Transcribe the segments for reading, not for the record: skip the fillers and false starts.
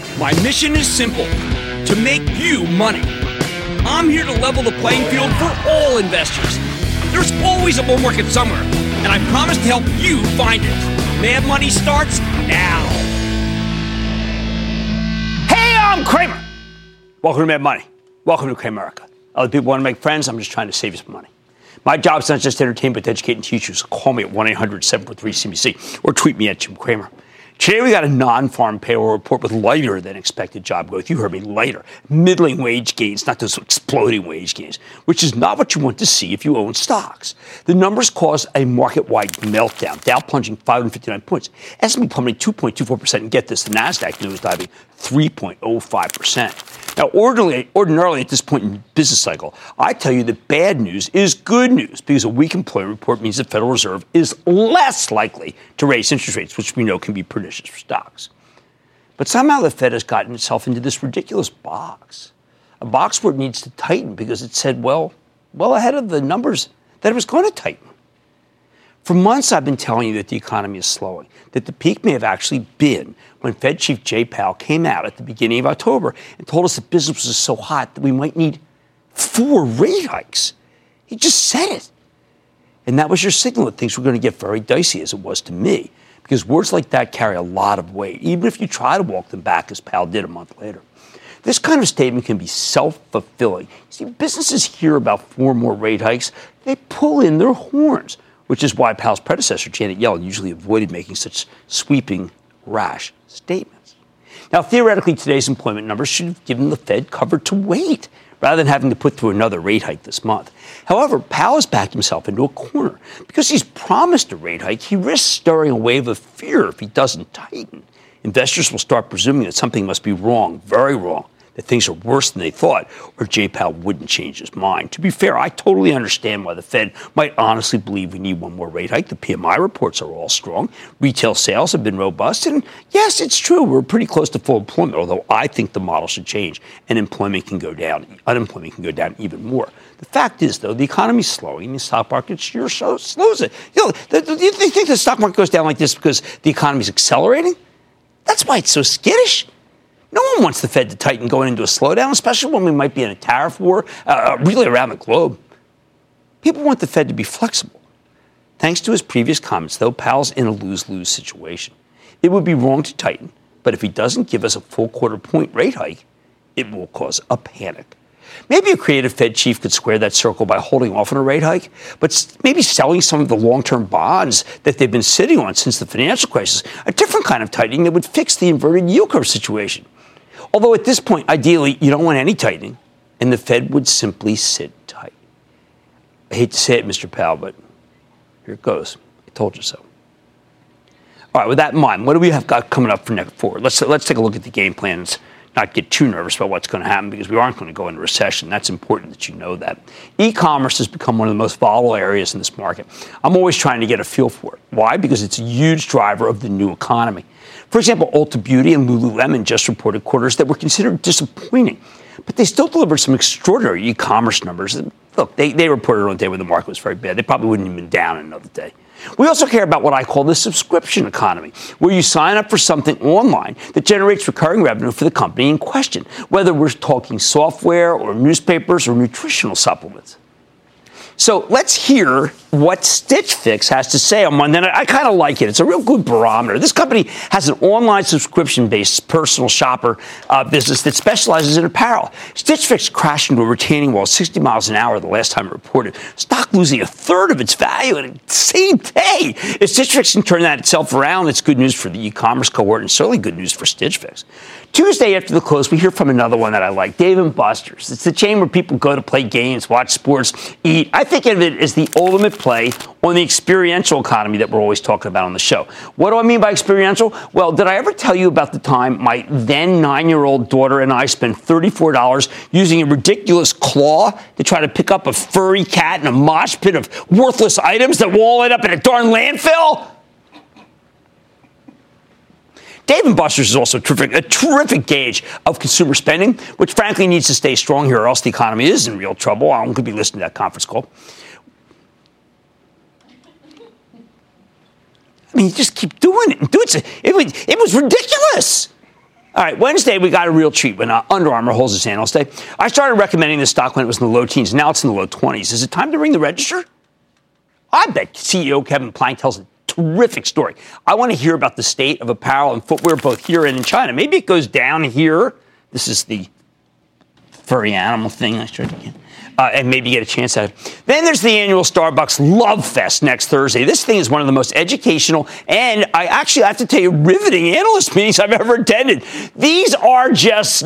My mission is simple, to make you money. I'm here to level the playing field for all investors. There's always a bull market somewhere, and I promise to help you find it. Mad Money starts now. Hey, I'm Cramer. Welcome to Mad Money. Welcome to Cramerica. Other people want to make friends. I'm just trying to save you some money. My job is not just to entertain, but to educate and teach you. So call me at 1-800-743-CBC or tweet me at Jim Cramer. Today, we got a non-farm payroll report with lighter than expected job growth. You heard me, lighter. Middling wage gains, not those exploding wage gains, which is not what you want to see if you own stocks. The numbers caused a market-wide meltdown. Dow plunging 559 points. S&P plummeting 2.24%. And get this, the NASDAQ nosediving 3.05%. Now, ordinarily at this point in the business cycle, I tell you that bad news is good news because a weak employment report means the Federal Reserve is less likely to raise interest rates, which we know can be pernicious for stocks. But somehow the Fed has gotten itself into this ridiculous box, a box where it needs to tighten because it said, well ahead of the numbers that it was going to tighten. For months, I've been telling you that the economy is slowing, that the peak may have actually been when Fed Chief Jay Powell came out at the beginning of October and told us that business was so hot that we might need 4 rate hikes. He just said it. And that was your signal that things were going to get very dicey, as it was to me, because words like that carry a lot of weight, even if you try to walk them back, as Powell did a month later. This kind of statement can be self-fulfilling. See, businesses hear about 4 more rate hikes, they pull in their horns, which is why Powell's predecessor, Janet Yellen, usually avoided making such sweeping, rash statements. Now, theoretically, today's employment numbers should have given the Fed cover to wait, rather than having to put through another rate hike this month. However, Powell has backed himself into a corner. Because he's promised a rate hike, he risks stirring a wave of fear if he doesn't tighten. Investors will start presuming that something must be wrong, very wrong, that things are worse than they thought, or Jay Powell wouldn't change his mind. To be fair, I totally understand why the Fed might honestly believe we need one more rate hike. The PMI reports are all strong. Retail sales have been robust. And yes, it's true, we're pretty close to full employment, although I think the model should change and unemployment can go down even more. The fact is, though, the economy's slowing. The stock market sure slows it. Do you think the stock market goes down like this because the economy's accelerating? That's why it's so skittish. No one wants the Fed to tighten going into a slowdown, especially when we might be in a tariff war, really around the globe. People want the Fed to be flexible. Thanks to his previous comments, though, Powell's in a lose-lose situation. It would be wrong to tighten, but if he doesn't give us a full quarter-point rate hike, it will cause a panic. Maybe a creative Fed chief could square that circle by holding off on a rate hike, but maybe selling some of the long-term bonds that they've been sitting on since the financial crisis, a different kind of tightening that would fix the inverted yield curve situation. Although at this point, ideally, you don't want any tightening, and the Fed would simply sit tight. I hate to say it, Mr. Powell, but here it goes. I told you so. All right, with that in mind, what do we have got coming up for next forward? Let's take a look at the game plans. Not get too nervous about what's going to happen because we aren't going to go into recession. That's important that you know that. E-commerce has become one of the most volatile areas in this market. I'm always trying to get a feel for it. Why? Because it's a huge driver of the new economy. For example, Ulta Beauty and Lululemon just reported quarters that were considered disappointing, but they still delivered some extraordinary e-commerce numbers. Look, they reported on a day when the market was very bad. They probably wouldn't have been down in another day. We also care about what I call the subscription economy, where you sign up for something online that generates recurring revenue for the company in question, whether we're talking software or newspapers or nutritional supplements. So let's hear what Stitch Fix has to say on Monday. I kind of like it. It's a real good barometer. This company has an online subscription-based personal shopper business that specializes in apparel. Stitch Fix crashed into a retaining wall 60 miles an hour the last time it reported. Stock losing a third of its value in the same day. If Stitch Fix can turn that itself around, it's good news for the e-commerce cohort and certainly good news for Stitch Fix. Tuesday after the close, we hear from another one that I like, Dave & Buster's. It's the chain where people go to play games, watch sports, eat. I think of it as the ultimate play on the experiential economy that we're always talking about on the show. What do I mean by experiential? Well, did I ever tell you about the time my then 9-year-old daughter and I spent $34 using a ridiculous claw to try to pick up a furry cat in a mosh pit of worthless items that will all end up in a darn landfill? Dave & Buster's is also a terrific gauge of consumer spending, which frankly needs to stay strong here or else the economy is in real trouble. I could be listening to that conference call. I mean, you just keep doing it. It was ridiculous. All right, Wednesday, we got a real treat when Under Armour holds its Analyst Day. I started recommending this stock when it was in the low teens. Now it's in the low 20s. Is it time to ring the register? I bet CEO Kevin Plank tells a terrific story. I want to hear about the state of apparel and footwear both here and in China. Maybe it goes down here. This is the furry animal thing I started again. And maybe get a chance at it. Then there's the annual Starbucks Love Fest next Thursday. This thing is one of the most educational and I actually have to tell you, riveting analyst meetings I've ever attended. These are just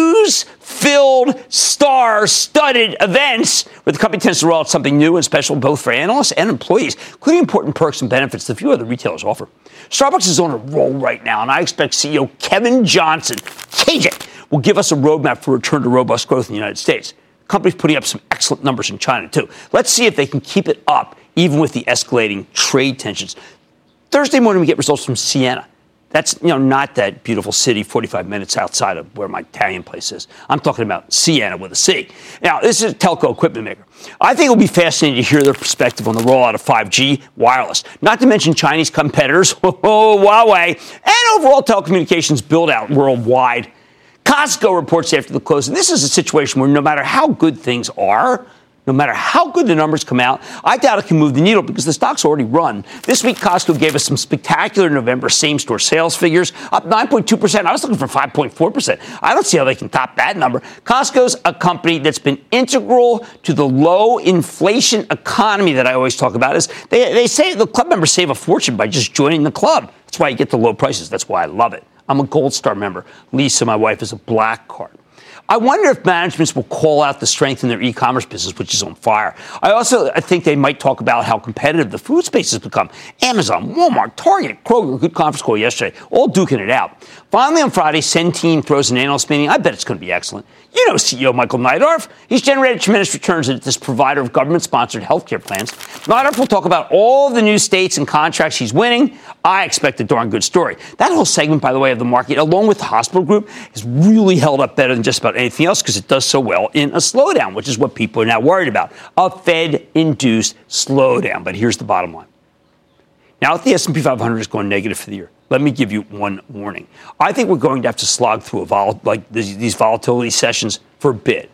news-filled, star-studded events where the company tends to roll out something new and special both for analysts and employees, including important perks and benefits that few other retailers offer. Starbucks is on a roll right now, and I expect CEO Kevin Johnson, KJ, will give us a roadmap for return to robust growth in the United States. Company's putting up some excellent numbers in China, too. Let's see if they can keep it up, even with the escalating trade tensions. Thursday morning, we get results from Siena. That's, not that beautiful city 45 minutes outside of where my Italian place is. I'm talking about Siena with a C. Now, this is a telco equipment maker. I think it will be fascinating to hear their perspective on the rollout of 5G wireless, not to mention Chinese competitors, Huawei, and overall telecommunications build-out worldwide. Costco reports after the close, and this is a situation where no matter how good things are, no matter how good the numbers come out, I doubt it can move the needle because the stock's already run. This week, Costco gave us some spectacular November same-store sales figures, up 9.2%. I was looking for 5.4%. I don't see how they can top that number. Costco's a company that's been integral to the low inflation economy that I always talk about. Is they say the club members save a fortune by just joining the club. That's why you get the low prices. That's why I love it. I'm a Gold Star member. Lisa, my wife, is a Black Card. I wonder if managements will call out the strength in their e-commerce business, which is on fire. I think they might talk about how competitive the food space has become. Amazon, Walmart, Target, Kroger, good conference call yesterday, all duking it out. Finally, on Friday, Centene throws an analyst meeting. I bet it's going to be excellent. You know CEO Michael Neidorff. He's generated tremendous returns at this provider of government-sponsored healthcare plans. Neidorff will talk about all the new states and contracts he's winning. I expect a darn good story. That whole segment, by the way, of the market, along with the hospital group, has really held up better than just about anything else because it does so well in a slowdown, which is what people are now worried about, a Fed-induced slowdown. But here's the bottom line. Now that the S&P 500 is going negative for the year, let me give you one warning. I think we're going to have to slog through these volatility sessions for a bit,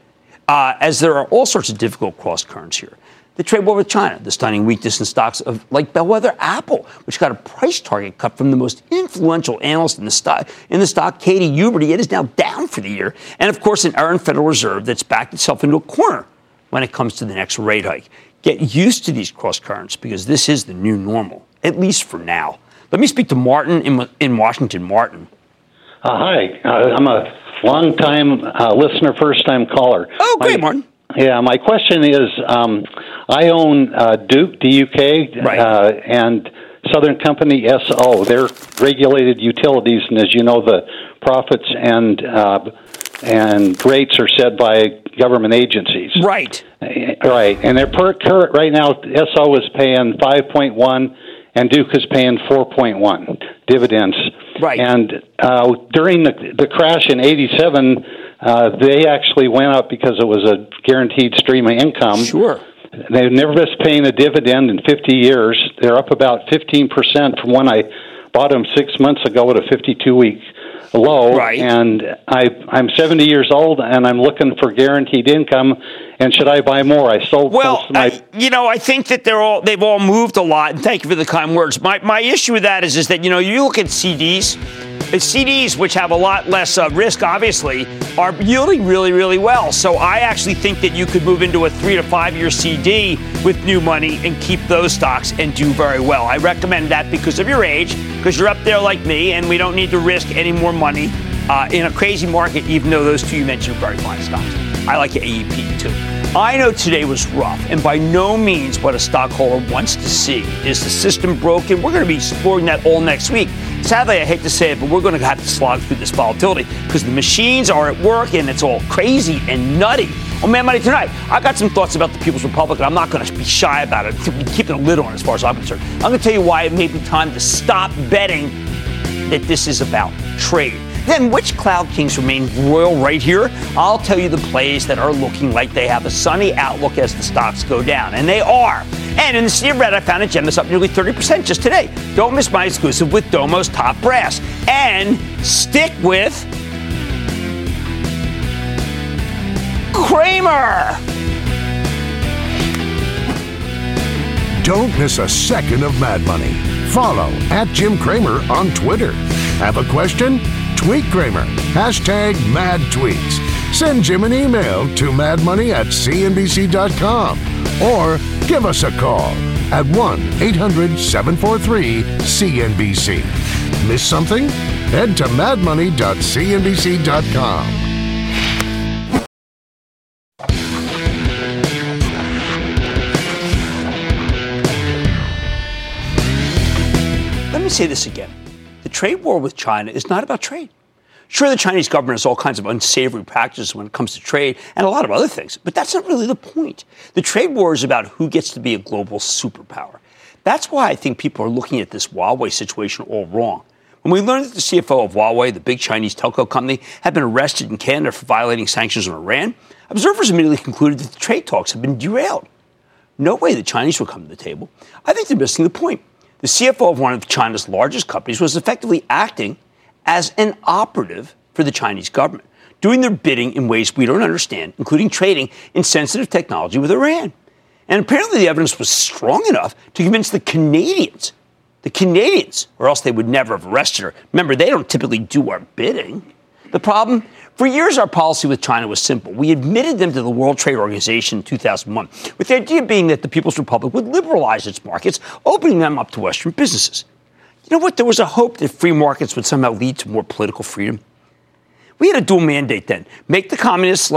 as there are all sorts of difficult cross currents here. The trade war with China, the stunning weakness in stocks of like bellwether Apple, which got a price target cut from the most influential analyst in the stock, Katie Huberty. It is now down for the year, and of course, an errant Federal Reserve that's backed itself into a corner when it comes to the next rate hike. Get used to these cross currents because this is the new normal, at least for now. Let me speak to Martin in Washington. Martin. Hi. I'm a long-time listener, first-time caller. Oh, great, Martin. Yeah, my question is, I own Duke, DUK, right. and Southern Company, SO. They're regulated utilities, and as you know, the profits and rates are set by government agencies. Right. Right. And they're current right now, SO is paying 5.1, and Duke is paying 4.1 dividends. Right. And during the crash in '87, they actually went up because it was a guaranteed stream of income. Sure. They've never missed paying a dividend in 50 years. They're up about 15% from when I bought them 6 months ago at a 52-week low. Right. And I'm 70 years old, and I'm looking for guaranteed income. And should I buy more? I sold. Well, I think that they've all moved a lot. And thank you for the kind words. My issue with that is that you look at CDs. CDs, which have a lot less risk, obviously, are yielding really, really well. So I actually think that you could move into a 3 to 5 year CD with new money and keep those stocks and do very well. I recommend that because of your age, because you're up there like me, and we don't need to risk any more money in a crazy market, even though those two you mentioned are very fine stocks. I like AEP too. I know today was rough, and by no means what a stockholder wants to see. Is the system broken? We're going to be exploring that all next week. Sadly, I hate to say it, but we're going to have to slog through this volatility because the machines are at work and it's all crazy and nutty. On Mad Money tonight, I got some thoughts about the People's Republic, and I'm not going to be shy about it. I'm keeping a lid on it as far as I'm concerned. I'm going to tell you why it may be time to stop betting that this is about trade. Then which cloud kings remain royal right here? I'll tell you the plays that are looking like they have a sunny outlook as the stocks go down, and they are. And in the sea of red, I found Agenda's up nearly 30% just today. Don't miss my exclusive with Domo's top brass. And stick with Cramer. Don't miss a second of Mad Money. Follow @JimCramer on Twitter. Have a question? Tweet Cramer. #MadTweets. Send Jim an email to madmoney@cnbc.com or give us a call at 1-800-743-CNBC. Miss something? Head to madmoney.cnbc.com. Let me say this again. The trade war with China is not about trade. Sure, the Chinese government has all kinds of unsavory practices when it comes to trade and a lot of other things, but that's not really the point. The trade war is about who gets to be a global superpower. That's why I think people are looking at this Huawei situation all wrong. When we learned that the CFO of Huawei, the big Chinese telco company, had been arrested in Canada for violating sanctions on Iran, observers immediately concluded that the trade talks had been derailed. No way the Chinese would come to the table. I think they're missing the point. The CFO of one of China's largest companies was effectively acting as an operative for the Chinese government, doing their bidding in ways we don't understand, including trading in sensitive technology with Iran. And apparently the evidence was strong enough to convince the Canadians, or else they would never have arrested her. Remember, they don't typically do our bidding. The problem? For years, our policy with China was simple. We admitted them to the World Trade Organization in 2001, with the idea being that the People's Republic would liberalize its markets, opening them up to Western businesses. You know what? There was a hope that free markets would somehow lead to more political freedom. We had a dual mandate then. Make the communists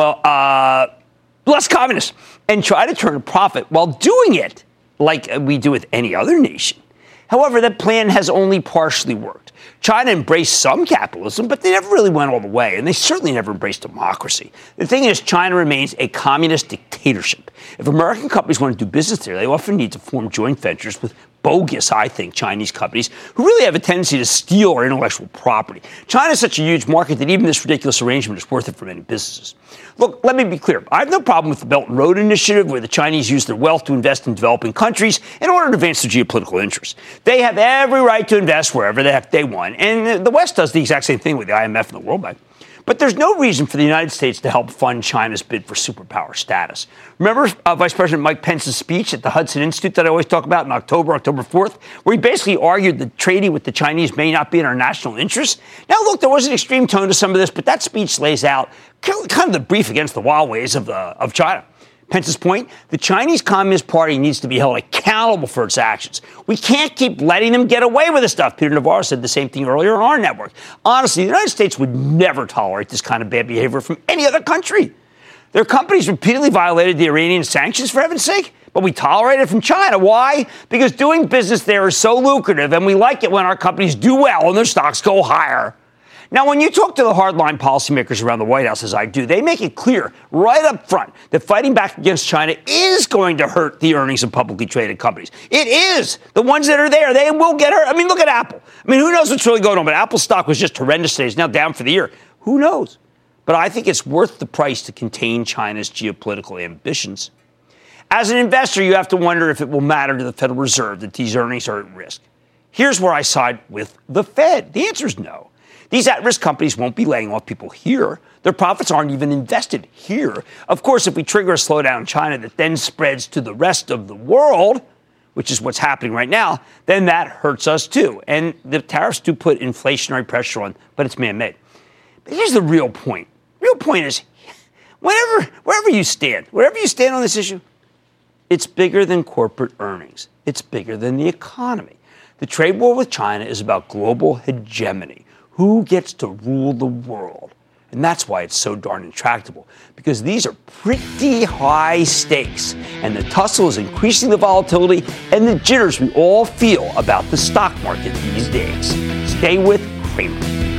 less communist and try to turn a profit while doing it like we do with any other nation. However, that plan has only partially worked. China embraced some capitalism, but they never really went all the way, and they certainly never embraced democracy. The thing is, China remains a communist dictatorship. If American companies want to do business there, they often need to form joint ventures with bogus, I think, Chinese companies who really have a tendency to steal our intellectual property. China is such a huge market that even this ridiculous arrangement is worth it for many businesses. Look, let me be clear. I have no problem with the Belt and Road Initiative, where the Chinese use their wealth to invest in developing countries in order to advance their geopolitical interests. They have every right to invest wherever they want, and the West does the exact same thing with the IMF and the World Bank. But there's no reason for the United States to help fund China's bid for superpower status. Remember Vice President Mike Pence's speech at the Hudson Institute that I always talk about in October 4th, where he basically argued that trading with the Chinese may not be in our national interest? Now, look, there was an extreme tone to some of this, but that speech lays out kind of the brief against the Huawei's of China. Pence's point, the Chinese Communist Party needs to be held accountable for its actions. We can't keep letting them get away with this stuff. Peter Navarro said the same thing earlier on our network. Honestly, the United States would never tolerate this kind of bad behavior from any other country. Their companies repeatedly violated the Iranian sanctions, for heaven's sake, but we tolerate it from China. Why? Because doing business there is so lucrative, and we like it when our companies do well and their stocks go higher. Now, when you talk to the hardline policymakers around the White House, as I do, they make it clear right up front that fighting back against China is going to hurt the earnings of publicly traded companies. It is. The ones that are there, they will get hurt. I mean, look at Apple. I mean, who knows what's really going on? But Apple's stock was just horrendous today. It's now down for the year. Who knows? But I think it's worth the price to contain China's geopolitical ambitions. As an investor, you have to wonder if it will matter to the Federal Reserve that these earnings are at risk. Here's where I side with the Fed. The answer is no. These at-risk companies won't be laying off people here. Their profits aren't even invested here. Of course, if we trigger a slowdown in China that then spreads to the rest of the world, which is what's happening right now, then that hurts us too. And the tariffs do put inflationary pressure on, but it's man-made. But here's the real point. The real point is, wherever you stand on this issue, it's bigger than corporate earnings. It's bigger than the economy. The trade war with China is about global hegemony. Who gets to rule the world? And that's why it's so darn intractable, because these are pretty high stakes, and the tussle is increasing the volatility and the jitters we all feel about the stock market these days. Stay with Cramer.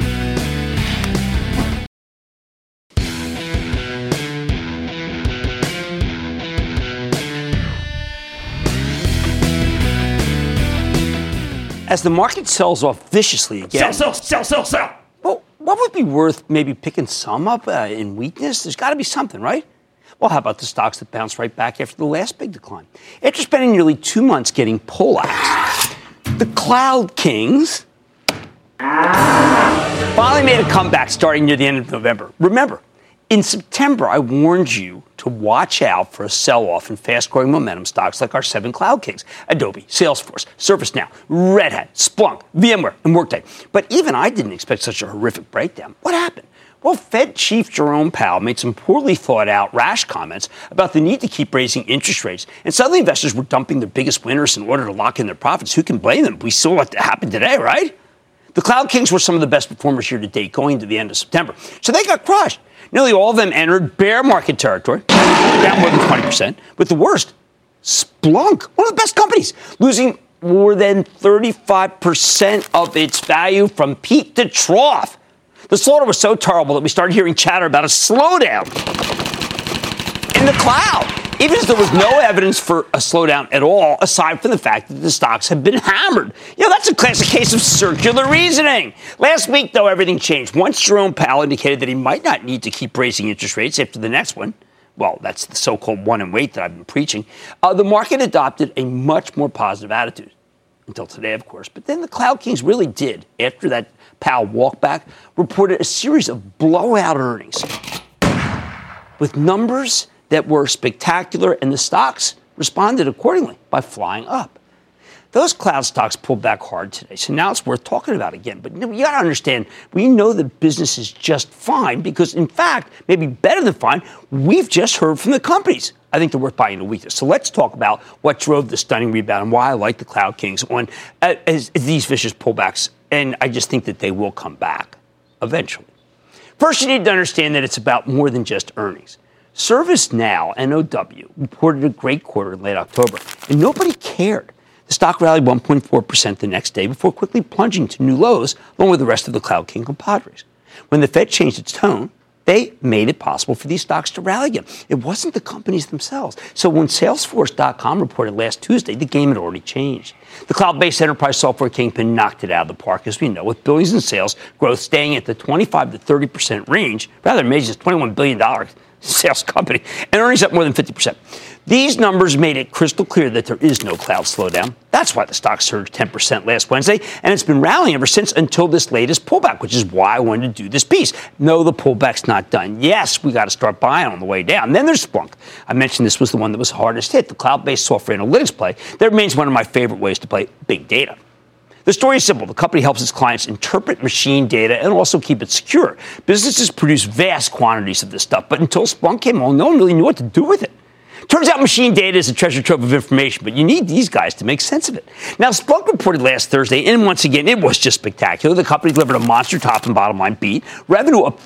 As the market sells off viciously again. Sell. Well, what would be worth maybe picking some up in weakness? There's got to be something, right? Well, how about the stocks that bounced right back after the last big decline? After spending nearly 2 months getting poleaxed, the Cloud Kings finally made a comeback starting near the end of November. Remember, In September, I warned you to watch out for a sell-off in fast-growing momentum stocks like our 7 cloud kings, Adobe, Salesforce, ServiceNow, Red Hat, Splunk, VMware, and Workday. But even I didn't expect such a horrific breakdown. What happened? Well, Fed Chief Jerome Powell made some poorly thought-out, rash comments about the need to keep raising interest rates. And suddenly investors were dumping their biggest winners in order to lock in their profits. Who can blame them? We saw what happened today, right? The Cloud Kings were some of the best performers here to date going to the end of September. So they got crushed. Nearly all of them entered bear market territory, down more than 20%, with the worst, Splunk, one of the best companies, losing more than 35% of its value from peak to trough. The slaughter was so terrible that we started hearing chatter about a slowdown in the cloud, even as there was no evidence for a slowdown at all, aside from the fact that the stocks have been hammered. That's a classic case of circular reasoning. Last week, though, everything changed. Once Jerome Powell indicated that he might not need to keep raising interest rates after the next one, well, that's the so-called one and wait that I've been preaching, the market adopted a much more positive attitude. Until today, of course. But then the Cloud Kings really did, after that Powell walk back, reported a series of blowout earnings with numbers that were spectacular, and the stocks responded accordingly by flying up. Those cloud stocks pulled back hard today, so now it's worth talking about again. But you got to understand, we know that business is just fine because, in fact, maybe better than fine, we've just heard from the companies. I think they're worth buying a weakness. So let's talk about what drove the stunning rebound and why I like the Cloud Kings on as these vicious pullbacks. And I just think that they will come back eventually. First, you need to understand that it's about more than just earnings. ServiceNow, NOW, reported a great quarter in late October, and nobody cared. The stock rallied 1.4% the next day before quickly plunging to new lows, along with the rest of the Cloud King compadres. When the Fed changed its tone, they made it possible for these stocks to rally again. It wasn't the companies themselves. So when Salesforce.com reported last Tuesday, the game had already changed. The cloud-based enterprise software kingpin knocked it out of the park, as we know, with billings and sales growth staying at the 25 to 30% range. Rather amazing, it's $21 billion sales company, and earnings up more than 50%. These numbers made it crystal clear that there is no cloud slowdown. That's why the stock surged 10% last Wednesday, and it's been rallying ever since until this latest pullback, which is why I wanted to do this piece. No, the pullback's not done. Yes, we got to start buying on the way down. And then there's Splunk. I mentioned this was the one that was hardest hit, the cloud-based software analytics play. That remains one of my favorite ways to play big data. The story is simple. The company helps its clients interpret machine data and also keep it secure. Businesses produce vast quantities of this stuff, but until Splunk came along, no one really knew what to do with it. Turns out machine data is a treasure trove of information, but you need these guys to make sense of it. Now, Splunk reported last Thursday, and once again, it was just spectacular. The company delivered a monster top and bottom line beat. Revenue up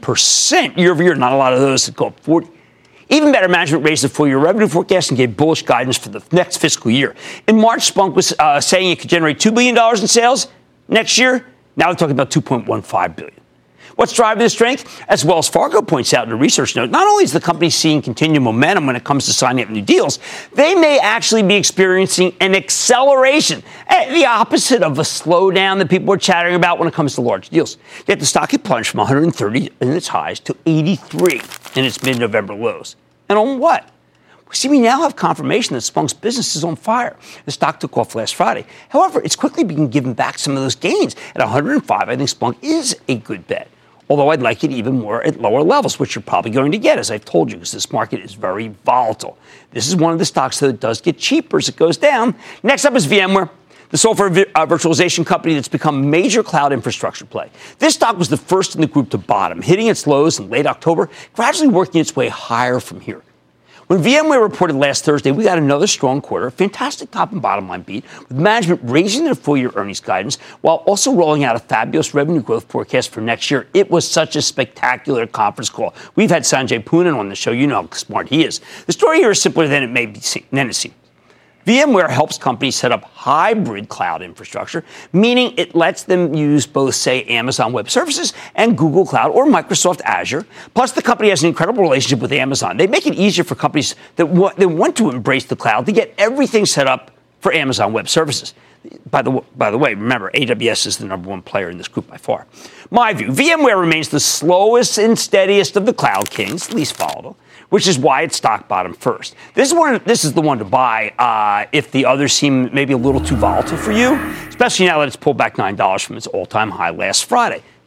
40% year over year. Not a lot of those that go up 40%. Even better, management raised the full-year revenue forecast and gave bullish guidance for the next fiscal year. In March, Splunk was saying it could generate $2 billion in sales next year. Now they're talking about $2.15 billion. What's driving the strength? As Wells Fargo points out in a research note, not only is the company seeing continued momentum when it comes to signing up new deals, they may actually be experiencing an acceleration, the opposite of a slowdown that people are chattering about when it comes to large deals. Yet the stock had plunged from 130 in its highs to 83 in its mid-November lows. And on what? See, we now have confirmation that Splunk's business is on fire. The stock took off last Friday. However, it's quickly been giving back some of those gains. At 105, I think Splunk is a good bet. Although I'd like it even more at lower levels, which you're probably going to get, as I've told you, because this market is very volatile. This is one of the stocks that does get cheaper as it goes down. Next up is VMware, the software virtualization company that's become a major cloud infrastructure play. This stock was the first in the group to bottom, hitting its lows in late October, gradually working its way higher from here. When VMware reported last Thursday, we got another strong quarter, a fantastic top and bottom line beat, with management raising their full-year earnings guidance while also rolling out a fabulous revenue growth forecast for next year. It was such a spectacular conference call. We've had Sanjay Poonen on the show. You know how smart he is. The story here is simpler than it seems. VMware helps companies set up hybrid cloud infrastructure, meaning it lets them use both, say, Amazon Web Services and Google Cloud or Microsoft Azure. Plus, the company has an incredible relationship with Amazon. They make it easier for companies that want to embrace the cloud to get everything set up for Amazon Web Services. By the way, remember, AWS is the number one player in this group by far. My view, VMware remains the slowest and steadiest of the cloud kings, least volatile, which is why it's stock bottom first. This is the one to buy if the others seem maybe a little too volatile for you, especially now that it's pulled back $9 from its all-time high last Friday.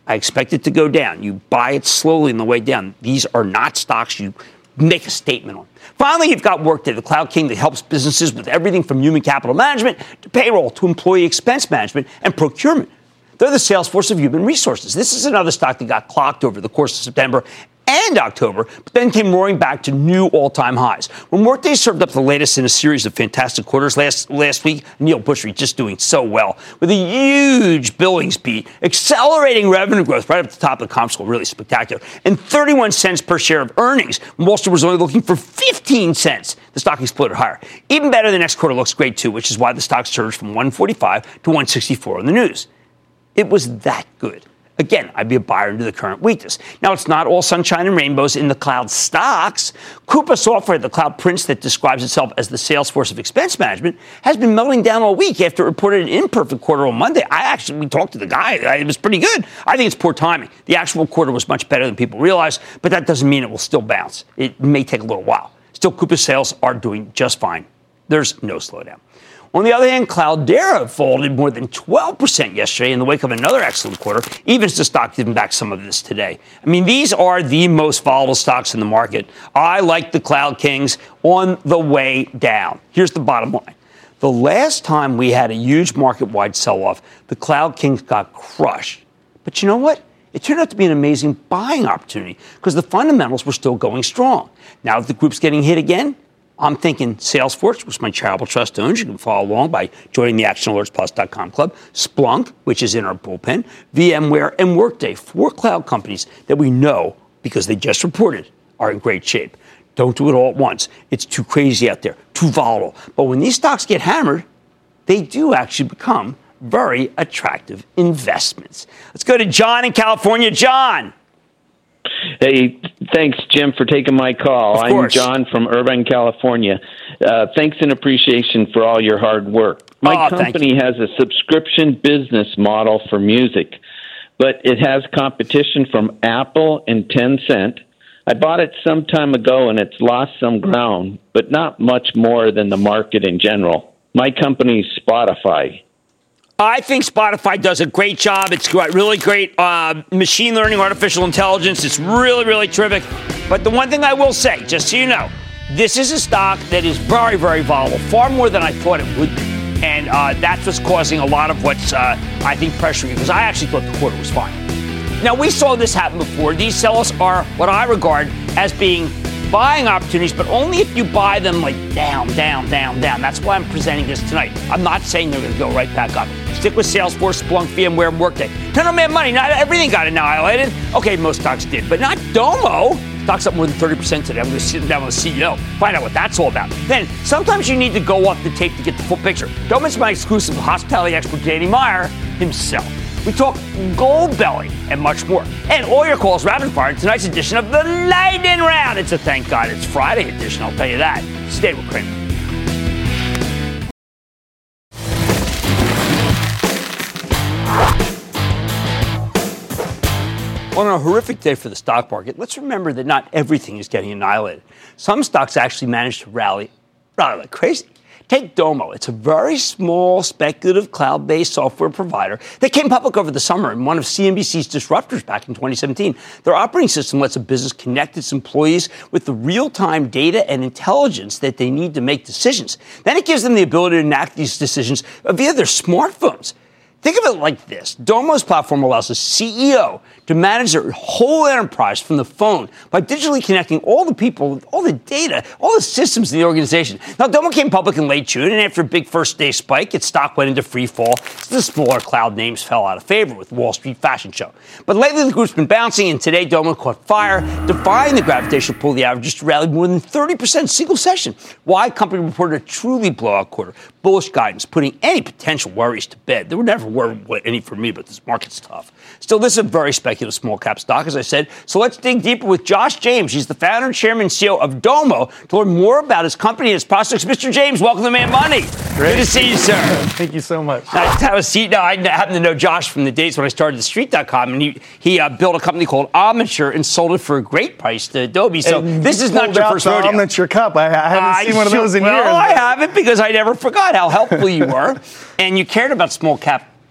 I expect it to go down. You buy it slowly on the way down. These are not stocks you make a statement on. Finally, you've got Workday, the cloud king that helps businesses with everything from human capital management to payroll to employee expense management and procurement. They're the Salesforce of human resources. This is another stock that got clocked over the course of September and October, but then came roaring back to new all-time highs. When Workday served up the latest in a series of fantastic quarters last week, Neil Bushry just doing so well, with a huge billings beat, accelerating revenue growth right up the top of the comp score, really spectacular, and 31 cents per share of earnings. Wall Street was only looking for 15 cents. The stock exploded higher. Even better, the next quarter looks great, too, which is why the stock surged from 145 to 164 on the news. It was that good. Again, I'd be a buyer into the current weakness. Now, it's not all sunshine and rainbows in the cloud stocks. Coupa Software, the cloud prince that describes itself as the Salesforce of expense management, has been melting down all week after it reported an imperfect quarter on Monday. We talked to the guy. It was pretty good. I think it's poor timing. The actual quarter was much better than people realize, but that doesn't mean it will still bounce. It may take a little while. Still, Coupa sales are doing just fine. There's no slowdown. On the other hand, Cloudera folded more than 12% yesterday in the wake of another excellent quarter, even as the stock giving back some of this today. I mean, these are the most volatile stocks in the market. I like the Cloud Kings on the way down. Here's the bottom line. The last time we had a huge market-wide sell-off, the Cloud Kings got crushed. But you know what? It turned out to be an amazing buying opportunity because the fundamentals were still going strong. Now that the group's getting hit again, I'm thinking Salesforce, which my charitable trust owns. You can follow along by joining the ActionAlertsPlus.com club. Splunk, which is in our bullpen. VMware and Workday, 4 cloud companies that we know, because they just reported, are in great shape. Don't do it all at once. It's too crazy out there, too volatile. But when these stocks get hammered, they do actually become very attractive investments. Let's go to John in California. John. Hey, thanks, Jim, for taking my call. I'm John from Irvine, California. Thanks and appreciation for all your hard work. My company has a subscription business model for music, but it has competition from Apple and Tencent. I bought it some time ago, and it's lost some ground, but not much more than the market in general. My company's Spotify. I think Spotify does a great job. It's got really great machine learning, artificial intelligence. It's really, really terrific. But the one thing I will say, just so you know, this is a stock that is very, very volatile, far more than I thought it would be. And that's what's causing a lot of what's, I think, pressuring it, because I actually thought the quarter was fine. Now, we saw this happen before. These sell-offs are what I regard as being buying opportunities, but only if you buy them like down, down, down, down. That's why I'm presenting this tonight. I'm not saying they're going to go right back up. Stick with Salesforce, Splunk, VMware, and Workday. No, man, money. Not everything got annihilated. Okay, most stocks did, but not Domo. Stock's up more than 30% today. I'm going to sit down with the CEO, find out what that's all about. Then, sometimes you need to go off the tape to get the full picture. Don't miss my exclusive hospitality expert, Danny Meyer, himself. We talk gold belly and much more. And all your calls rapid fire in tonight's edition of the Lightning Round. It's a thank God it's Friday edition, I'll tell you that. Stay with Cramer. On a horrific day for the stock market, let's remember that not everything is getting annihilated. Some stocks actually managed to rally like crazy. Take Domo. It's a very small, speculative, cloud-based software provider that came public over the summer and one of CNBC's disruptors back in 2017. Their operating system lets a business connect its employees with the real-time data and intelligence that they need to make decisions. Then it gives them the ability to enact these decisions via their smartphones. Think of it like this. Domo's platform allows the CEO to manage their whole enterprise from the phone by digitally connecting all the people, all the data, all the systems in the organization. Now, Domo came public in late June, and after a big first-day spike, its stock went into free fall. So the smaller cloud names fell out of favor with Wall Street fashion show. But lately, the group's been bouncing, and today, Domo caught fire, defying the gravitational pull of the averages to rally more than 30% single session. Why? Company reported a truly blowout quarter. Bullish guidance, putting any potential worries to bed. There were never any for me, but this market's tough. Still, this is a very speculative small cap stock, as I said. So let's dig deeper with Josh James. He's the founder, chairman, and CEO of Domo to learn more about his company and its prospects. Mr. James, welcome to Mad Money. Great. Good to see you, sir. Thank you so much. Nice to have a seat. Now, I happen to know Josh from the days when I started TheStreet.com, and he built a company called Omniture and sold it for a great price to Adobe. So this is not your first rodeo. Omniture Cup. I haven't seen one of those in years. Well, I haven't because I never forgot how helpful you were, and you cared about small cap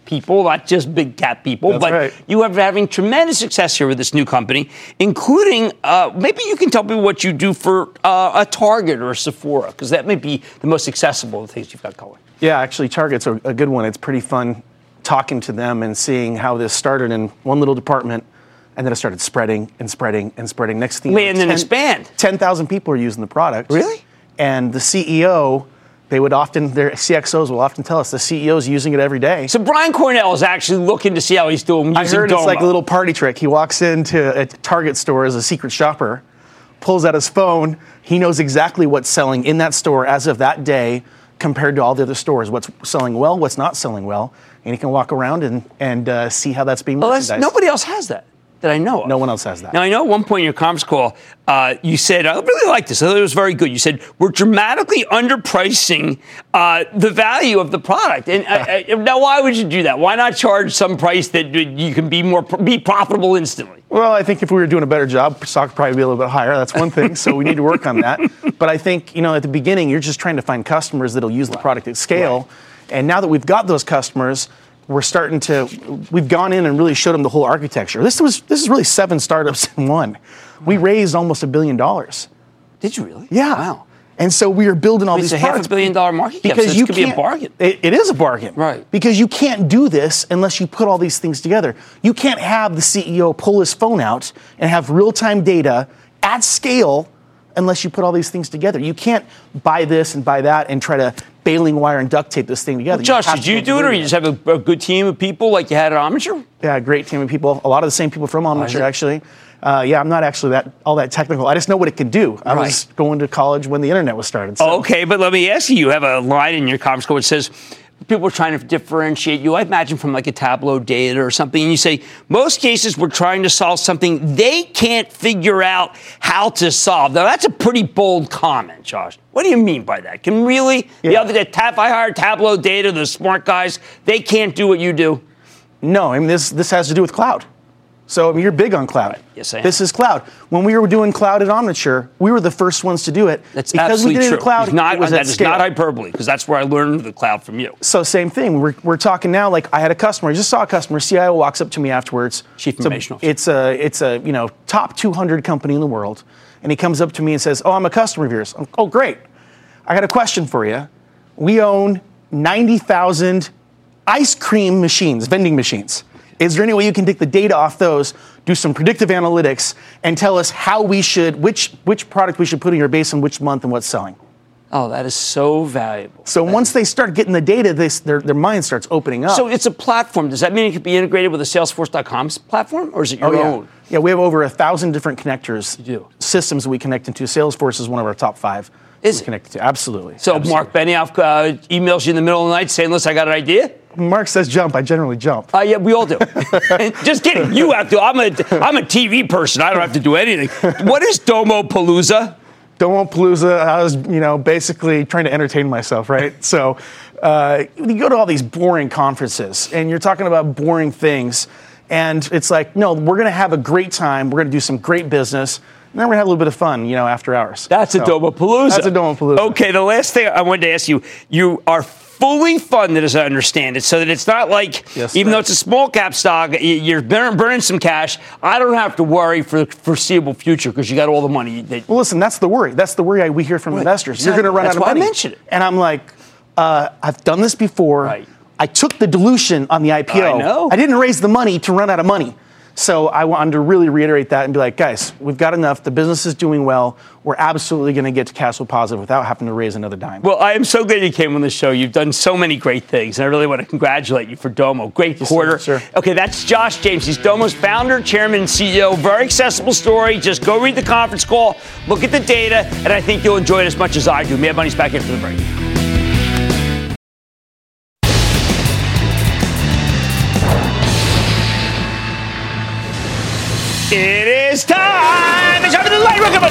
people, not just big cap people. That's but right. you are having tremendous success here with this new company, including maybe you can tell me what you do for a Target or a Sephora, because that may be the most accessible of the things you've got going. Yeah, actually, Target's a good one. It's pretty fun talking to them and seeing how this started in one little department, and then it started spreading and spreading and spreading. Next thing, and then expand. 10,000 people are using the product. Really? And the CEO, their CXOs will often tell us the CEO's using it every day. So Brian Cornell is actually looking to see how he's doing. I heard Domo. it's like a little party trick. He walks into a Target store as a secret shopper, pulls out his phone. He knows exactly what's selling in that store as of that day compared to all the other stores. What's selling well, what's not selling well. And he can walk around and see how that's being merchandised. Nobody else has that I know of. No one else has that. Now, I know at one point in your conference call, you said, I really like this. I thought it was very good. You said, we're dramatically underpricing the value of the product. And now, why would you do that? Why not charge some price that you can be profitable instantly? Well, I think if we were doing a better job, stock would probably be a little bit higher. That's one thing. So we need to work on that. But I think, at the beginning, you're just trying to find customers that'll use the product at scale. Right. And now that we've got those customers, we've gone in and really showed them the whole architecture. This is really 7 startups in one. We raised almost $1 billion. Did you really? Yeah. Wow. And so we are building all these products. It's a $500 million market cap, because so this could be a bargain. It is a bargain. Right. Because you can't do this unless you put all these things together. You can't have the CEO pull his phone out and have real-time data at scale unless you put all these things together. You can't buy this and buy that and try to baling wire and duct tape this thing together. Well, Josh, did you do it, or you just have a good team of people like you had at Omniture? Yeah, a great team of people. A lot of the same people from Omniture, actually. I'm not actually all that technical. I just know what it can do. I was going to college when the internet was started. So. Okay, but let me ask you. You have a line in your conference call which says, people are trying to differentiate you, I imagine, from like a Tableau data or something. And you say, most cases we're trying to solve something they can't figure out how to solve. Now, that's a pretty bold comment, Josh. What do you mean by that? Can really, the other day, if I hired Tableau data, the smart guys, they can't do what you do? No, I mean, this has to do with cloud. So, I mean, you're big on cloud. Right. Yes, I am. This is cloud. When we were doing cloud at Omniture, we were the first ones to do it. That's because absolutely we did true. It in cloud, that is not hyperbole, because that's where I learned the cloud from you. So, same thing. We're talking now. Like, I had a customer. I just saw a customer. CIO walks up to me afterwards. Chief Information Officer. It's a top 200 company in the world, and he comes up to me and says, "Oh, I'm a customer of yours." Oh, great. I got a question for you. We own 90,000 ice cream machines, vending machines. Is there any way you can take the data off those, do some predictive analytics, and tell us how we should, which product we should put in your base in which month and what's selling? Oh, that is so valuable. So once they start getting the data, their mind starts opening up. So it's a platform. Does that mean it could be integrated with a Salesforce.com platform, or is it your own? Yeah, we have over 1,000 different connectors. You do. Systems that we connect into. Salesforce is one of our top 5. Is it? Connected to. Absolutely. So absolutely. Mark Benioff emails you in the middle of the night saying, listen, I got an idea? Mark says jump. I generally jump. Yeah, we all do. Just kidding. You have to. I'm a TV person. I don't have to do anything. What is Domopalooza? Domopalooza, I was, basically trying to entertain myself, right? So you go to all these boring conferences, and you're talking about boring things, and it's like, no, we're going to have a great time. We're going to do some great business. And then we're going to have a little bit of fun, after hours. That's a Domopalooza. That's a Domopalooza. Okay, the last thing I wanted to ask you, you are fully funded, as I understand it, so that it's not like, even though it's a small cap stock, you're burning some cash. I don't have to worry for the foreseeable future because you got all the money. Well, listen, that's the worry. That's the worry we hear from investors. Exactly. You're going to run out of money. That's why I mentioned it. And I'm like, I've done this before. Right. I took the dilution on the IPO. I know. I didn't raise the money to run out of money. So I wanted to really reiterate that and be like, guys, we've got enough. The business is doing well. We're absolutely going to get to cash flow positive without having to raise another dime. Well, I am so glad you came on the show. You've done so many great things, and I really want to congratulate you for Domo. Great quarter. Sir. Okay, that's Josh James. He's Domo's founder, chairman, and CEO. Very accessible story. Just go read the conference call, look at the data, and I think you'll enjoy it as much as I do. Mad Money's back after the break. It is time! It's time for the lightning round!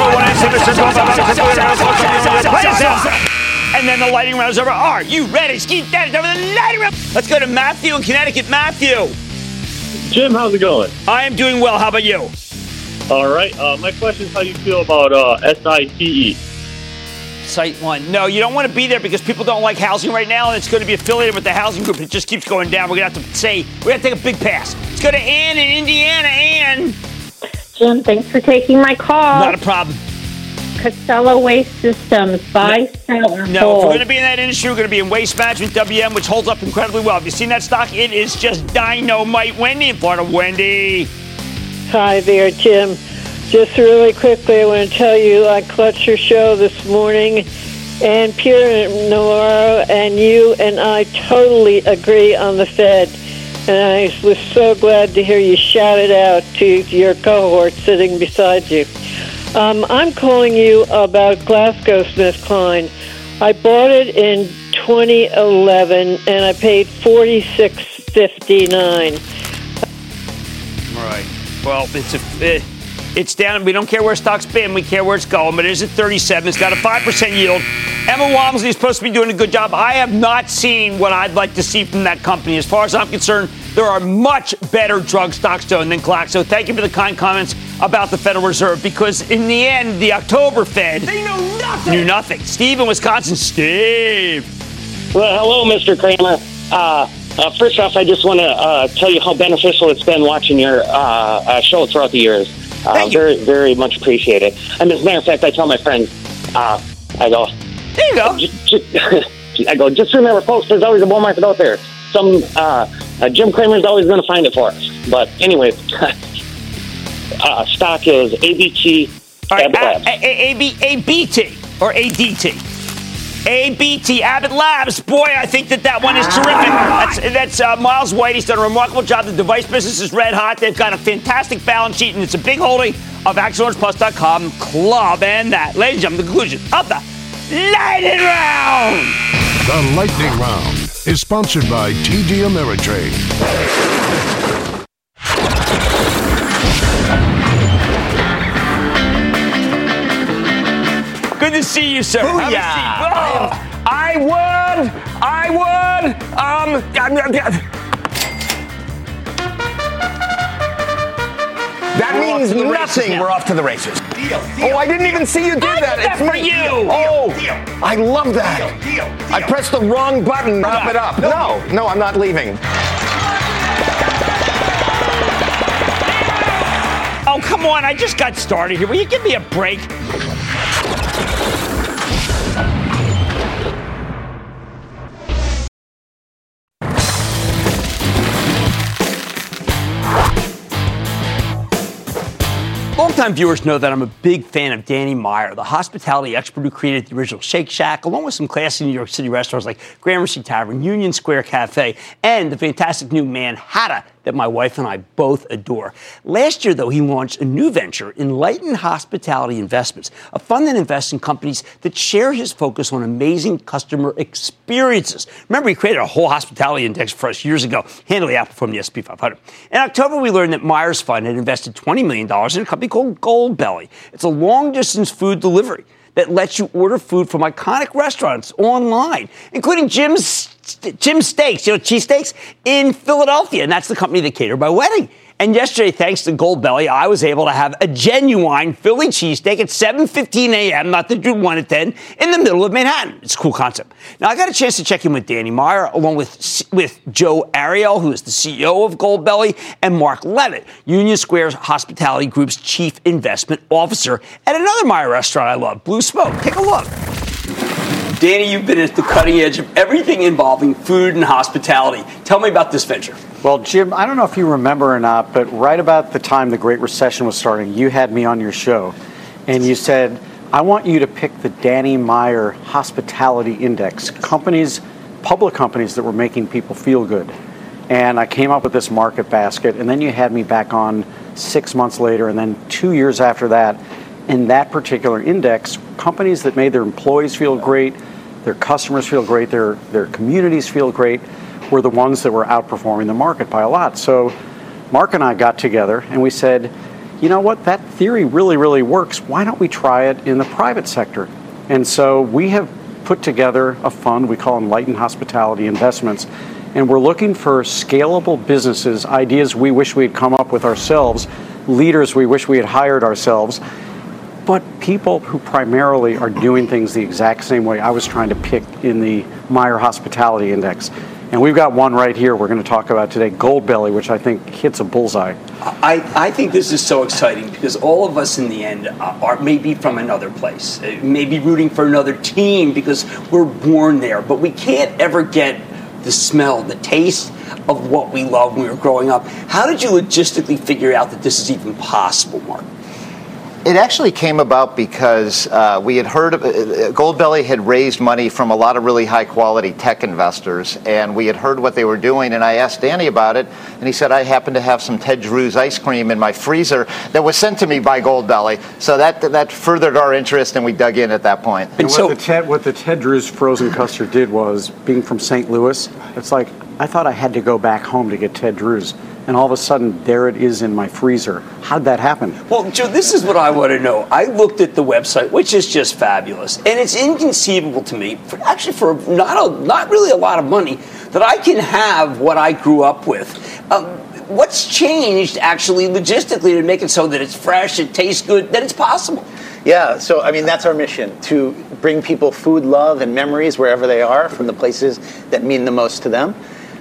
And then the lightning round is over. Are you ready? Ski that is over the lightning round. Let's go to Matthew in Connecticut. Matthew. Jim, how's it going? I am doing well. How about you? All right. My question is how you feel about SITE. SiteOne. No, you don't want to be there because people don't like housing right now, and it's going to be affiliated with the housing group. It just keeps going down. We're going to have to take a big pass. Let's go to Ann in Indiana. Ann. Jim, thanks for taking my call. Not a problem. Casella Waste Systems, buy, sell, or No, hold. if we're going to be in that industry, we're going to be in waste management, WM, which holds up incredibly well. Have you seen that stock? It is just dynamite. Wendy in Florida. Wendy. Hi there, Jim. Just really quickly, I want to tell you I clutched your show this morning, and Peter Navarro and you and I totally agree on the Fed. And I was so glad to hear you shout it out to your cohort sitting beside you. I'm calling you about GlaxoSmithKline. I bought it in 2011, and I paid $46.59. Right. Well, it's down. We don't care where stock's been. We care where it's going. But it is at 37. It's got a 5% yield. Emma Walmsley is supposed to be doing a good job. I have not seen what I'd like to see from that company. As far as I'm concerned, there are much better drug stocks than Glaxo. Thank you for the kind comments about the Federal Reserve, because in the end, the October Fed knew nothing. Steve in Wisconsin. Steve. Well, hello, Mr. Cramer. First off, I just want to tell you how beneficial it's been watching your show throughout the years. Very, very much appreciated. And as a matter of fact, I tell my friends, I go, there you go. I go, just remember, folks, there's always a bull market out there. Some Jim Cramer's always going to find it for us. But anyway, stock is ABT. Abbott Labs. ABT or ADT? ABT, Abbott Labs. Boy, I think that one is terrific. That's Miles White. He's done a remarkable job. The device business is red hot. They've got a fantastic balance sheet, and it's a big holding of ActionAlertsPlus.com Club. And that, ladies and gentlemen, the conclusion of the Lightning Round. The Lightning Round is sponsored by TD Ameritrade. Good to see you, sir. Booyah. I would. That means nothing. We're off to the races. Deal. Oh, I didn't even see you did that. It's for you. Oh, I love that. Deal. I pressed the wrong button. Wrap it up. No, I'm not leaving. Oh, come on. I just got started here. Will you give me a break? Longtime viewers know that I'm a big fan of Danny Meyer, the hospitality expert who created the original Shake Shack, along with some classy New York City restaurants like Gramercy Tavern, Union Square Cafe, and the fantastic new Manhattan that my wife and I both adore. Last year, though, he launched a new venture, Enlighten Hospitality Investments, a fund that invests in companies that share his focus on amazing customer experiences. Remember, he created a whole hospitality index for us years ago, handily outperformed the S&P 500. In October, we learned that Meyer's fund had invested $20 million in a company called Goldbelly. It's a long-distance food delivery that lets you order food from iconic restaurants online, including Jim's Steaks, cheesesteaks in Philadelphia. And that's the company that catered my wedding. And yesterday, thanks to Goldbelly, I was able to have a genuine Philly cheesesteak at 7:15 a.m., not the Drew 1 at 10, in the middle of Manhattan. It's a cool concept. Now, I got a chance to check in with Danny Meyer, along with Joe Ariel, who is the CEO of Goldbelly, and Mark Levitt, Union Square Hospitality Group's Chief Investment Officer, at another Meyer restaurant I love, Blue Smoke. Take a look. Danny, you've been at the cutting edge of everything involving food and hospitality. Tell me about this venture. Well, Jim, I don't know if you remember or not, but right about the time the Great Recession was starting, you had me on your show, and you said, I want you to pick the Danny Meyer Hospitality Index, public companies that were making people feel good. And I came up with this market basket, and then you had me back on 6 months later, and then 2 years after that, in that particular index, companies that made their employees feel great, their customers feel great, their communities feel great, were the ones that were outperforming the market by a lot. So Mark and I got together and we said, you know what, that theory really, really works. Why don't we try it in the private sector? And so we have put together a fund we call Enlighten Hospitality Investments, and we're looking for scalable businesses, ideas we wish we had come up with ourselves, leaders we wish we had hired ourselves, but people who primarily are doing things the exact same way I was trying to pick in the Meyer Hospitality Index. And we've got one right here we're going to talk about today, Goldbelly, which I think hits a bullseye. I think this is so exciting because all of us in the end are maybe from another place, maybe rooting for another team because we're born there, but we can't ever get the smell, the taste of what we loved when we were growing up. How did you logistically figure out that this is even possible, Mark? It actually came about because we had heard of Goldbelly had raised money from a lot of really high quality tech investors, and we had heard what they were doing, and I asked Danny about it, and he said, I happen to have some Ted Drewes ice cream in my freezer that was sent to me by Goldbelly. So that furthered our interest, and we dug in at that point. And what the Ted Drewes frozen custard did was, being from St. Louis, it's like, I thought I had to go back home to get Ted Drewes. And all of a sudden, there it is in my freezer. How'd that happen? Well, Joe, this is what I want to know. I looked at the website, which is just fabulous. And it's inconceivable to me, for not really a lot of money, that I can have what I grew up with. What's changed, actually, logistically, to make it so that it's fresh, it tastes good, that it's possible? Yeah, so, I mean, that's our mission, to bring people food, love, and memories wherever they are, from the places that mean the most to them.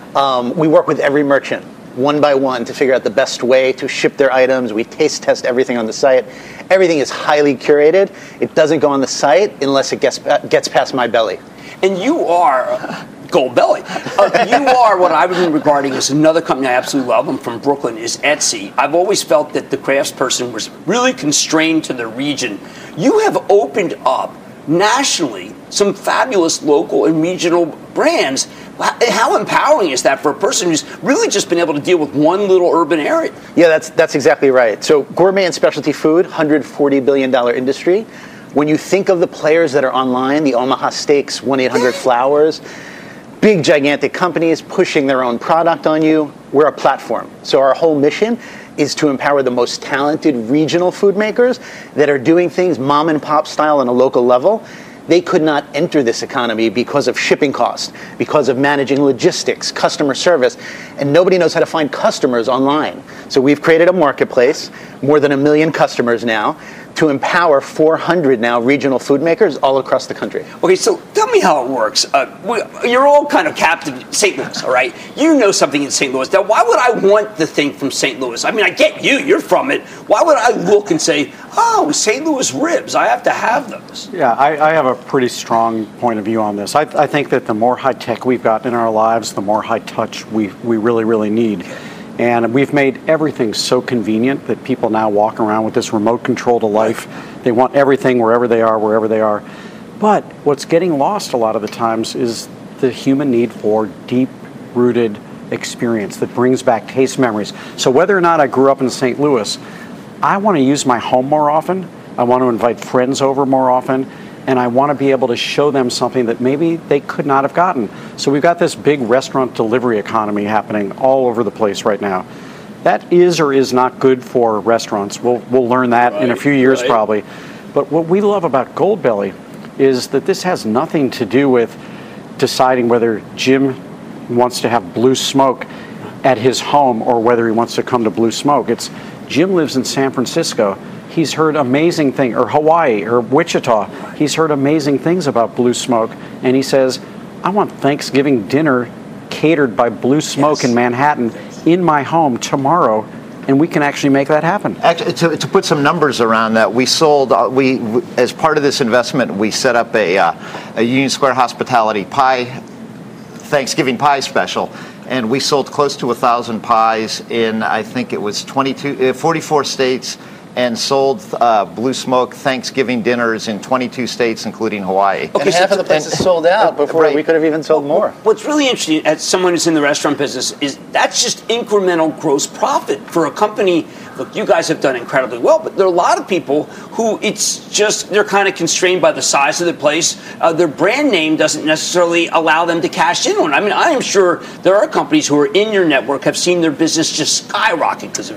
We work with every merchant, one by one, to figure out the best way to ship their items. We taste test everything on the site. Everything is highly curated. It doesn't go on the site unless it gets past my belly. And you are Goldbelly. You are what I would be regarding as another company I absolutely love. I'm from Brooklyn, is Etsy. I've always felt that the craftsperson was really constrained to the region. You have opened up nationally some fabulous local and regional brands. How empowering is that for a person who's really just been able to deal with one little urban area? Yeah, that's exactly right. So gourmet and specialty food, $140 billion industry. When you think of the players that are online, the Omaha Steaks, 1-800-Flowers, big, gigantic companies pushing their own product on you, we're a platform. So our whole mission is to empower the most talented regional food makers that are doing things mom and pop style on a local level. They could not enter this economy because of shipping costs, because of managing logistics, customer service, and nobody knows how to find customers online. So we've created a marketplace, more than 1 million customers now, to empower 400 now regional food makers all across the country. Okay, so tell me how it works. You're all kind of captive St. Louis, all right? You know something in St. Louis. Now, why would I want the thing from St. Louis? I mean, I get you're from it. Why would I look and say, oh, St. Louis ribs, I have to have those? Yeah, I have a pretty strong point of view on this. I think that the more high-tech we've gotten in our lives, the more high-touch we really, really need. And we've made everything so convenient that people now walk around with this remote control to life. They want everything wherever they are. But what's getting lost a lot of the times is the human need for deep-rooted experience that brings back taste memories. So whether or not I grew up in St. Louis, I want to use my home more often. I want to invite friends over more often. And I want to be able to show them something that maybe they could not have gotten. So we've got this big restaurant delivery economy happening all over the place right now. That is or is not good for restaurants. We'll learn that in a few years probably. But what we love about Goldbelly is that this has nothing to do with deciding whether Jim wants to have Blue Smoke at his home or whether he wants to come to Blue Smoke. It's Jim lives in San Francisco. He's heard amazing things, or Hawaii, or Wichita. He's heard amazing things about Blue Smoke, and he says, I want Thanksgiving dinner catered by Blue Smoke in Manhattan in my home tomorrow, and we can actually make that happen. Actually, to put some numbers around that, we sold, as part of this investment, we set up a Union Square Hospitality Thanksgiving pie special. And we sold close to 1,000 pies in, I think it was 44 states, and sold Blue Smoke Thanksgiving dinners in 22 states, including Hawaii. Okay, and half of the places sold out before we could have even sold more. What's really interesting, as someone who's in the restaurant business, is that's just incremental gross profit for a company. Look, you guys have done incredibly well, but there are a lot of people who they're kind of constrained by the size of the place. Their brand name doesn't necessarily allow them to cash in on it. I mean, I am sure there are companies who are in your network have seen their business just skyrocket because of you.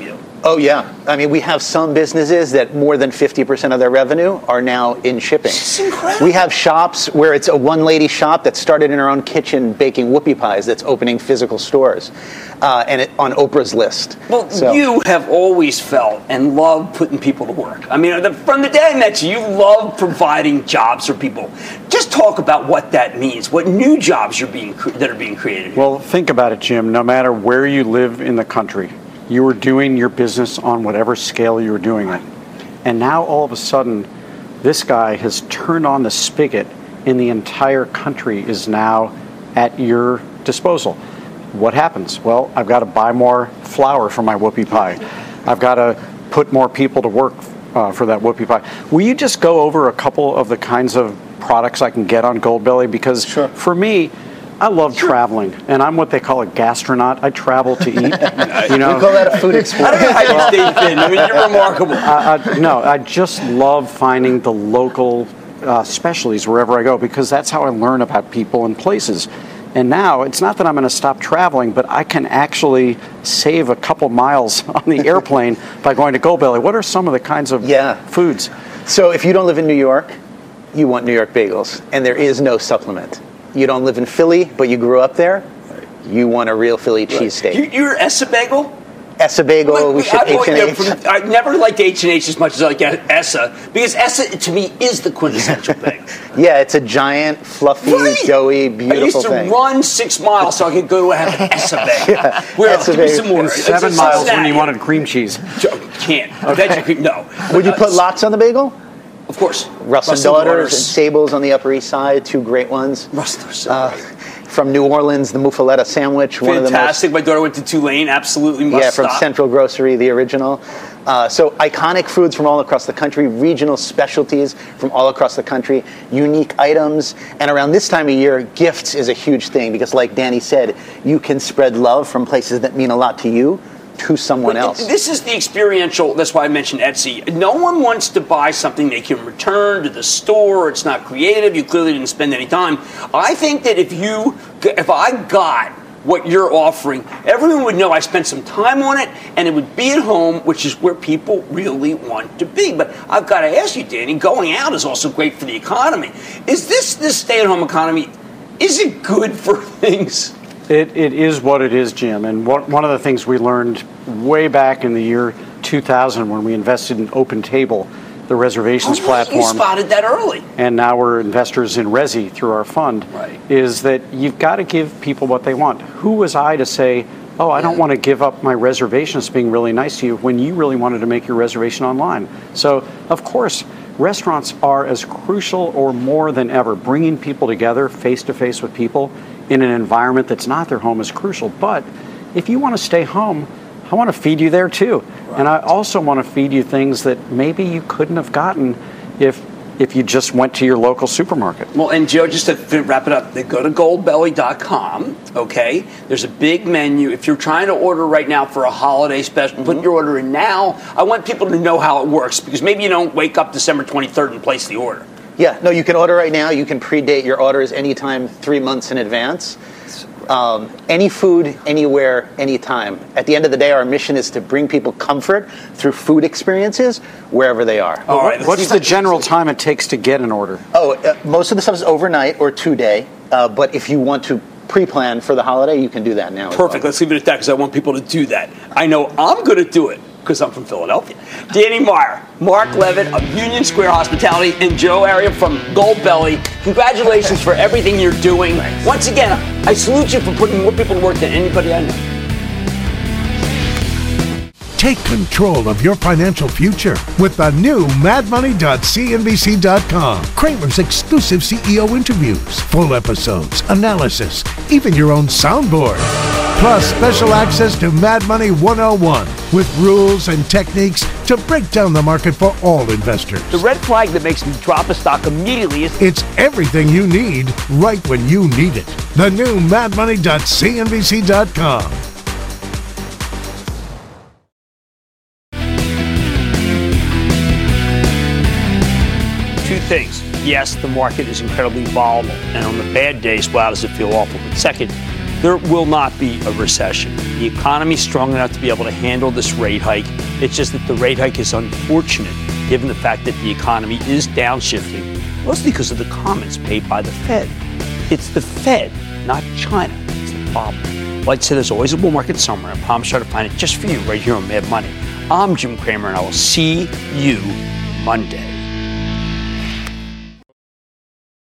Oh, yeah. I mean, we have some businesses that more than 50% of their revenue are now in shipping. This is incredible. We have shops where it's a one-lady shop that started in her own kitchen baking whoopie pies that's opening physical stores and on Oprah's list. Well, you have always felt and loved putting people to work. I mean, from the day I met you love providing jobs for people. Just talk about what that means, what new jobs that are being created. Well, think about it, Jim. No matter where you live in the country, you were doing your business on whatever scale you were doing it. And now all of a sudden, this guy has turned on the spigot and the entire country is now at your disposal. What happens? Well, I've got to buy more flour for my whoopie pie. I've got to put more people to work for that whoopie pie. Will you just go over a couple of the kinds of products I can get on Goldbelly? Because for me, I love traveling, and I'm what they call a gastronaut. I travel to eat. You know, we call that a food explorer. I don't know how you stay thin. I mean, you're remarkable. No, I just love finding the local specialties wherever I go because that's how I learn about people and places. And now it's not that I'm going to stop traveling, but I can actually save a couple miles on the airplane by going to Goldbelly. What are some of the kinds of foods? So if you don't live in New York, you want New York bagels, and there is no supplement. You don't live in Philly, but you grew up there, you want a real Philly cheesesteak. You're Essa Bagel? Essa Bagel, we ship H&H. I never liked H&H as much as I like Essa, because Essa, to me, is the quintessential bagel. Yeah, it's a giant, fluffy, doughy, beautiful thing. I used to run 6 miles so I could go have an Essa Bagel. Essa Bagel. Some more. And 7 miles when you wanted cream cheese. Can't. Veggie cream, no. Would you put lox on the bagel? Of course. Russ and Daughters and Sables on the Upper East Side, 2 great ones. From New Orleans, the Muffaletta sandwich. Fantastic. One of the most, my daughter went to Tulane. Absolutely must from stop. Central Grocery, the original. So iconic foods from all across the country, regional specialties from all across the country, unique items. And around this time of year, gifts is a huge thing because like Danny said, you can spread love from places that mean a lot to you to someone else. This is the experiential, that's why I mentioned Etsy. No one wants to buy something they can return to the store. It's not creative. You clearly didn't spend any time. I think that if I got what you're offering, everyone would know I spent some time on it, and it would be at home, which is where people really want to be. But I've got to ask you, Danny, going out is also great for the economy. Is this stay-at-home economy, is it good for things? It is what it is, Jim. And one of the things we learned way back in the year 2000 when we invested in OpenTable, the reservations platform. You spotted that early. And now we're investors in Resi through our fund, is that you've got to give people what they want. Who was I to say, oh, I don't want to give up my reservations being really nice to you when you really wanted to make your reservation online? So, of course, restaurants are as crucial or more than ever. Bringing people together face-to-face with people in an environment that's not their home is crucial. But if you want to stay home, I want to feed you there too. Right. And I also want to feed you things that maybe you couldn't have gotten if you just went to your local supermarket. Well, and Joe, just to wrap it up, they go to goldbelly.com, okay? There's a big menu. If you're trying to order right now for a holiday special, put your order in now. I want people to know how it works because maybe you don't wake up December 23rd and place the order. Yeah, no, you can order right now. You can predate your orders anytime 3 months in advance. Any food, anywhere, anytime. At the end of the day, our mission is to bring people comfort through food experiences wherever they are. All right, what's the general time it takes to get an order? Most of the stuff is overnight or 2-day. But if you want to pre-plan for the holiday, you can do that now. Perfect. Let's leave it at that because I want people to do that. I know I'm going to do it because I'm from Philadelphia. Danny Meyer, Mark Levitt of Union Square Hospitality, and Joe Arria from Goldbelly. Congratulations for everything you're doing. Thanks. Once again, I salute you for putting more people to work than anybody I know. Take control of your financial future with the new madmoney.cnbc.com. Cramer's exclusive CEO interviews, full episodes, analysis, even your own soundboard. Plus special access to Mad Money 101 with rules and techniques to break down the market for all investors. The red flag that makes me drop a stock immediately is... It's everything you need right when you need it. The new madmoney.cnbc.com. Two things. Yes, the market is incredibly volatile, and on the bad days, wow, does it feel awful. But second, There will not be a recession. The economy is strong enough to be able to handle this rate hike. It's just that the rate hike is unfortunate, given the fact that the economy is downshifting, mostly because of the comments made by the Fed. It's the Fed, not China. It's the problem. Well, I'd say there's always a bull market somewhere. I promise I'll try to find it just for you right here on Mad Money. I'm Jim Cramer, and I will see you Monday.